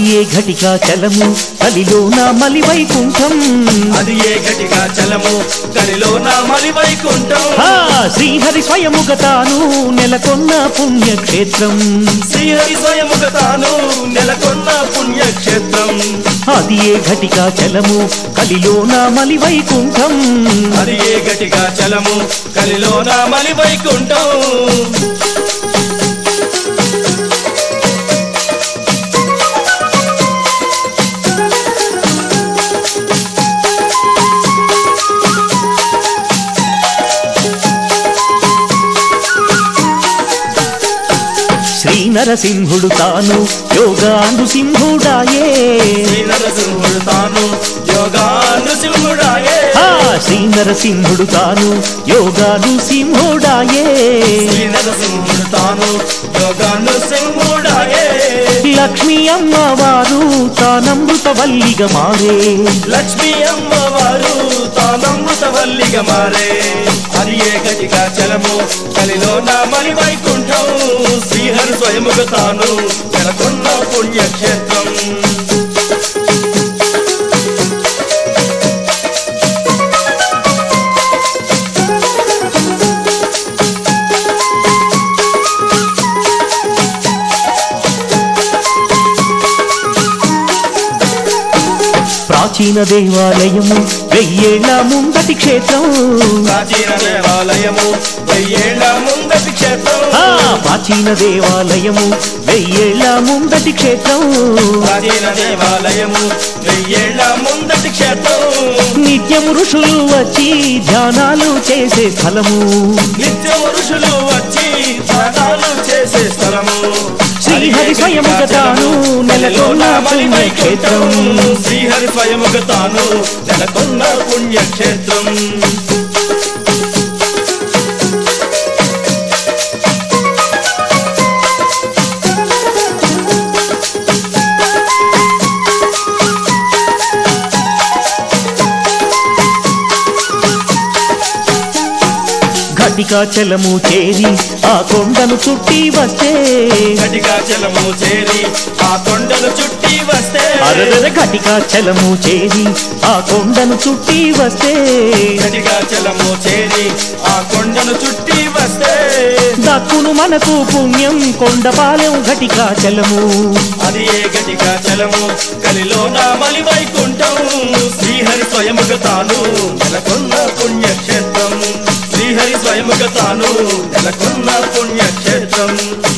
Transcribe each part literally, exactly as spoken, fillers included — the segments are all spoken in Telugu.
ఏ ఘటికా చలము కలిలోన మలి వైకుంఠం అది ఏ ఘటికా చలము కలిలోన మలి వైకుంఠం శ్రీహరి స్వయముగ తాను నెలకొన్న పుణ్యక్షేత్రం శ్రీహరి స్వయముగ తాను నెలకొన్న పుణ్యక్షేత్రం అది ఏ ఘటికా చలము కలిలోన మలి వైకుంఠం అది ఏ ఘటికా చలము కలిలోన మలి వైకుంఠం శ్రీ నరసింహుడు తాను యోగాను సింహుడాయే శ్రీ నరసింహుడు తాను యోగాను సింహుడాయే శ్రీ నరసింహుడు తాను యోగాను సింహుడాయే శ్రీ నరసింహుడు తాను యోగాను సింహుడాయే లక్ష్మీ అమ్మవారు తానమృతవల్లిగా మారే లక్ష్మీ అమ్మవారు తానమృతవల్లిగా మారే అది ఏ ఘటికా చలము కలిలోన మలి వైకుంఠం శ్రీహరి స్వయముగ తాను నెలకొన్న పుణ్యక్షేత్రం ప్రాచీన దేవాలయము వెయ్యేళ్ల ముందటి క్షేత్రం ప్రాచీన దేవాలయము వెయ్యేళ్ల ముందటి క్షేత్రం ప్రాచీన దేవాలయము వెయ్యేళ్ల ముందటి క్షేత్రం ప్రాచీన దేవాలయము వెయ్యేళ్ల ముందటి క్షేత్రం నిత్యం ఋషులు వచ్చి ధ్యానాలు చేసే స్థలము నిత్యం ఋషులు వచ్చి ధ్యానాలు చేసే స్థలము శ్రీహరి స్వయముగ తాను నెలకొన్న పుణ్యక్షేత్రం శ్రీహరి స్వయముగ తాను నెలకొన్న పుణ్యక్షేత్రం ఘటికా చలము చేరి ఆ కొండను చుట్టి వస్తే ఘటికా చలము చేరి ఆ కొండను చుట్టి వస్తే అరదర ఘటికా చలము చేరి ఆ కొండను చుట్టి వస్తే ఘటికా చలము చేరి ఆ కొండను చుట్టి వస్తే దక్కును మనకు పుణ్యం కొండపాలెం ఘటికా చలము అది ఏ ఘటికా చలము కలిలోన మలి వైకుంఠం శ్రీహరి స్వయముగ తాను నెలకొన్న పుణ్యక్షేత్రం శ్రీహరి స్వయముగ తాను నెలకొన్న పుణ్యక్షేత్రం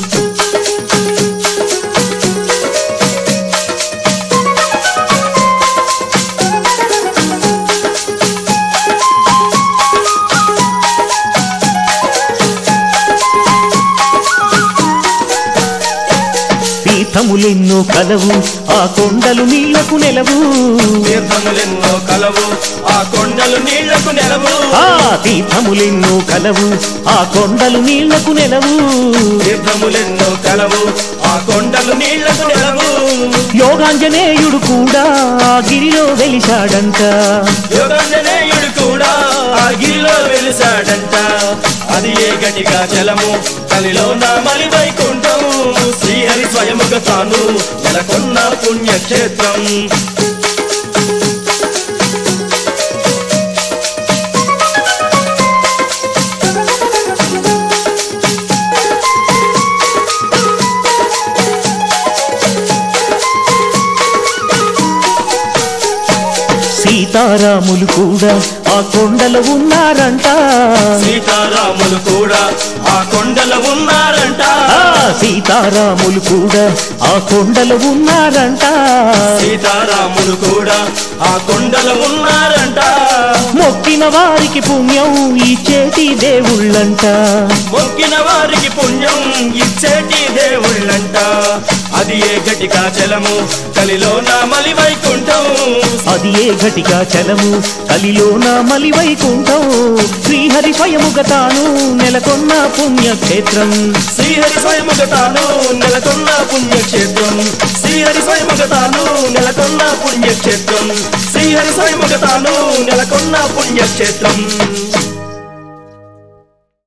తీర్థములెన్నో కలవు ఆ కొండలు నీళ్లకు నెలవు తీర్థములెన్నో కలవు ఆ కొండలు నీళ్లకు నెలవు తీర్థములెన్నో కలవు ఆ కొండలు నీళ్లకు నెలవు తీర్థములెన్నో కలవు ఆ కొండలు నీళ్లకు నెలవు యోగాంజనేయుడు కూడా ఆ గిరిలో వెలిశాడంట యోగాంజనేయుడు కూడా ఆ గిరిలో వెలిశాడంట అది ఏ ఘటికా చలము కలిలోన మలి వైకుంఠం శ్రీహరి స్వయముగ తాను నెలకొన్న పుణ్యక్షేత్రం సీతారాములు కూడా ఆ కొండలో ఉన్నారంట సీతారాములు కూడా ఆ కొండలో ఉన్నారంట సీతారాములు కూడా ఆ కొండలో ఉన్నారంట సీతారాములు కూడా ఆ కొండలో ఉన్నారంట మొక్కిన వారికి పుణ్యం ఇచ్చేటి దేవుళ్ళంట మొక్కిన వారికి పుణ్యం ఇచ్చేటి దేవుళ్ళంట అది ఏ ఘటికా చలము కలిలోన మలి వైకుంఠం అది ఏ ఘటికా చలము కలిలోన మలి వైకుంఠం శ్రీహరి స్వయముగ తాను నెలకొన్న పుణ్యక్షేత్రం శ్రీహరి స్వయముగ తాను నెలకొన్న పుణ్యక్షేత్రం శ్రీహరి స్వయముగ తాను నెలకొన్న పుణ్యక్షేత్రం శ్రీహరి స్వయముగ తాను నెలకొన్న పుణ్యక్షేత్రం